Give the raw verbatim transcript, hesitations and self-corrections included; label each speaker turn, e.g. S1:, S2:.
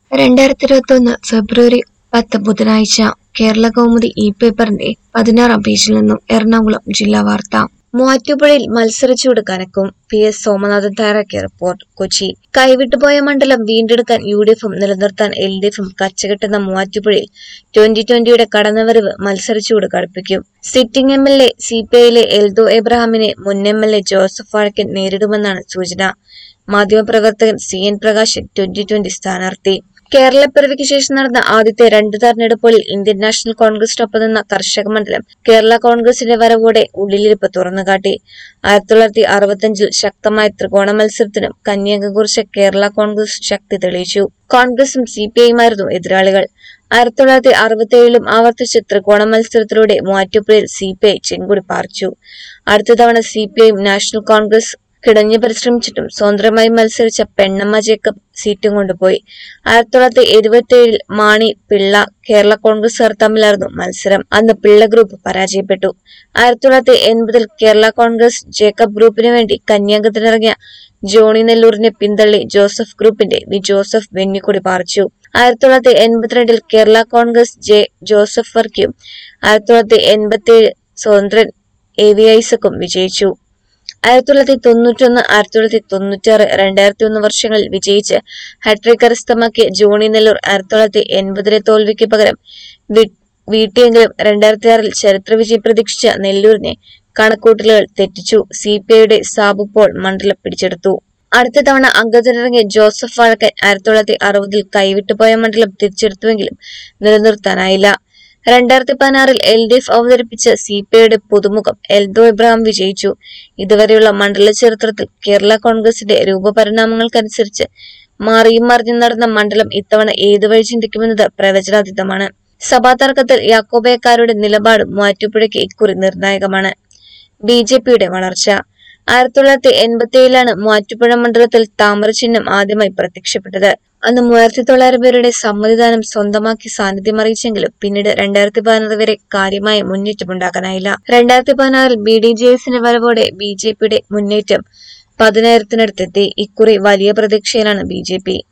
S1: രണ്ടായിരത്തി ഇരുപത്തി ഒന്ന് ഫെബ്രുവരി പത്ത് ബുധനാഴ്ച കേരള കൗമുദി ഇ പേപ്പറിന്റെ പതിനാറാം പേജിൽ നിന്നും എറണാകുളം ജില്ലാ വാർത്ത. മൂവാറ്റുപുഴയിൽ മത്സരച്ചൂട് കനക്കും. പി എസ് സോമനാഥൻ തയ്യാറാക്കിയ റിപ്പോർട്ട്. കൊച്ചി. കൈവിട്ടുപോയ മണ്ഡലം വീണ്ടെടുക്കാൻ യു ഡി എഫും നിലനിർത്താൻ എൽ ഡി എഫും കച്ചകെട്ടുന്ന മൂവാറ്റുപുഴയിൽ ട്വന്റി ട്വന്റിയുടെ കടന്നുവരവ് മത്സരച്ചൂട് കടുപ്പിക്കും. Sitting M L A C P ഐയിലെ എൽദോ എബ്രഹാമിനെ മുൻ M L A Joseph Vazhakkan നേരിടുമെന്നാണ് സൂചന. മാധ്യമപ്രവർത്തകൻ C N Prakashan twenty twenty സ്ഥാനാർത്ഥി. കേരളപ്പിറവിക്ക് ശേഷം നടന്ന ആദ്യത്തെ രണ്ട് തെരഞ്ഞെടുപ്പുകളിൽ ഇന്ത്യൻ നാഷണൽ കോൺഗ്രസിനൊപ്പം നിന്ന കർഷക മണ്ഡലം കേരള കോൺഗ്രസിന്റെ വരവോടെ ഉള്ളിലിരിപ്പ് തുറന്നുകാട്ടി. ആയിരത്തി തൊള്ളായിരത്തി അറുപത്തിയഞ്ചിൽ ശക്തമായ ത്രികോണ മത്സരത്തിനും കന്യാങ്കം കുറിച്ച കേരള കോൺഗ്രസ് ശക്തി തെളിയിച്ചു. കോൺഗ്രസും സി പി ഐയുമായിരുന്നു എതിരാളികൾ. ആയിരത്തി തൊള്ളായിരത്തി അറുപത്തി ഏഴിലും ആവർത്തിച്ച് ത്രികോണ മത്സരത്തിലൂടെ മൂവാറ്റുപുഴയിൽ സി പി ഐ ചെങ്കൊടി പാറിച്ചു. അടുത്ത തവണ സി പി ഐയും നാഷണൽ കോൺഗ്രസ് കിടഞ്ഞു പരിശ്രമിച്ചിട്ടും സ്വതന്ത്രമായി മത്സരിച്ച പെണ്ണമ്മ ജേക്കബ് സീറ്റും കൊണ്ടുപോയി. ആയിരത്തി തൊള്ളായിരത്തി എഴുപത്തി ഏഴിൽ മാണി പിള്ള കേരള കോൺഗ്രസുകാർ തമ്മിലായിരുന്നു മത്സരം. അന്ന് പിള്ള ഗ്രൂപ്പ് പരാജയപ്പെട്ടു. ആയിരത്തി തൊള്ളായിരത്തി എൺപതിൽ കേരള കോൺഗ്രസ് ജേക്കബ് ഗ്രൂപ്പിന് വേണ്ടി കന്യാങ്കത്തിനിറങ്ങിയ ജോണി നെല്ലൂരിനെ പിന്തള്ളി ജോസഫ് ഗ്രൂപ്പിന്റെ വി ജോസഫ് വെന്നിക്കൊടി പാറിച്ചു. ആയിരത്തി തൊള്ളായിരത്തി എൺപത്തിരണ്ടിൽ കേരള കോൺഗ്രസ് ജെ ജോസഫ് വർക്കിയും ആയിരത്തി തൊള്ളായിരത്തി എൺപത്തി ഏഴ് സ്വതന്ത്രൻ എ വി ഐസക്കും വിജയിച്ചു. ആയിരത്തി തൊള്ളായിരത്തി തൊണ്ണൂറ്റി ഒന്ന് ആയിരത്തി തൊള്ളായിരത്തി തൊണ്ണൂറ്റി ആറ് രണ്ടായിരത്തി ഒന്ന് വർഷങ്ങളിൽ വിജയിച്ച് ഹാട്രിക് കരസ്ഥമാക്കിയ ജോണി നെല്ലൂർ ആയിരത്തി തൊള്ളായിരത്തി എൺപതിലെ തോൽവിക്ക് പകരം വീട്ടിയെങ്കിലും രണ്ടായിരത്തി ആറിൽ ചരിത്ര വിജയം പ്രതീക്ഷിച്ച നെല്ലൂരിനെ കണക്കൂട്ടലുകൾ തെറ്റിച്ചു. സി പി ഐയുടെ സാബു പോൾ മണ്ഡലം പിടിച്ചെടുത്തു. അടുത്ത തവണ അംഗത്തിനിറങ്ങിയ ജോസഫ് വാഴക്കൻ ആയിരത്തി തൊള്ളായിരത്തി അറുപതിൽ കൈവിട്ടുപോയ മണ്ഡലം തിരിച്ചെടുത്തുവെങ്കിലും നിലനിർത്താനായില്ല. രണ്ടായിരത്തി പതിനാറിൽ എൽ ഡി എഫ് അവതരിപ്പിച്ച സി പി ഐയുടെ പുതുമുഖം എൽദോ എബ്രഹാം വിജയിച്ചു. ഇതുവരെയുള്ള മണ്ഡല ചരിത്രത്തിൽ കേരള കോൺഗ്രസിന്റെ രൂപപരിണാമങ്ങൾക്കനുസരിച്ച് മാറിയും മറിഞ്ഞും നടന്ന മണ്ഡലം ഇത്തവണ ഏതു വഴി ചിന്തിക്കുമെന്നത് പ്രവചനാതീതമാണ്. സഭാ തർക്കത്തിൽ യാക്കോബായക്കാരുടെ നിലപാടും മൂവാറ്റുപുഴയ്ക്ക് ഇക്കുറി നിർണായകമാണ്. ബി ജെ പിയുടെ വളർച്ച. ആയിരത്തി തൊള്ളായിരത്തി എൺപത്തി ഏഴിലാണ് മൂവാറ്റുപുഴ മണ്ഡലത്തിൽ താമര ചിഹ്നം ആദ്യമായി പ്രത്യക്ഷപ്പെട്ടത്. അന്ന് മൂവായിരത്തി തൊള്ളായിരം പേരുടെ സമ്മതിദാനം സ്വന്തമാക്കി സാന്നിധ്യം അറിയിച്ചെങ്കിലും പിന്നീട് രണ്ടായിരത്തി പതിനാറ് വരെ കാര്യമായ മുന്നേറ്റമുണ്ടാക്കാനായില്ല. രണ്ടായിരത്തി പതിനാറിൽ ബി ഡി ജെ എസിന്റെ വരവോടെ ബി ജെ പിയുടെ മുന്നേറ്റം പതിനായിരത്തിനടുത്തെത്തി. ഇക്കുറി വലിയ പ്രതീക്ഷയിലാണ് ബി ജെ പി.